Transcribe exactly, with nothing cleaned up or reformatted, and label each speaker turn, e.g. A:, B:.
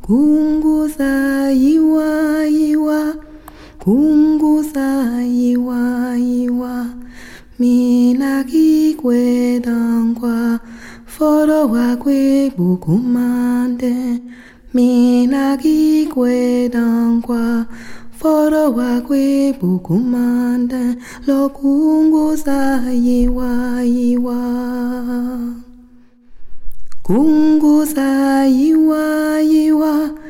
A: Kungusa iwa iwa, kungusa iwa iwa, mina kikwedangwa, foro wakwe bukumande. Mina kikwedangwa, foro wakwe bukumande, lo kungusa iwa iwa. Kungusa iwa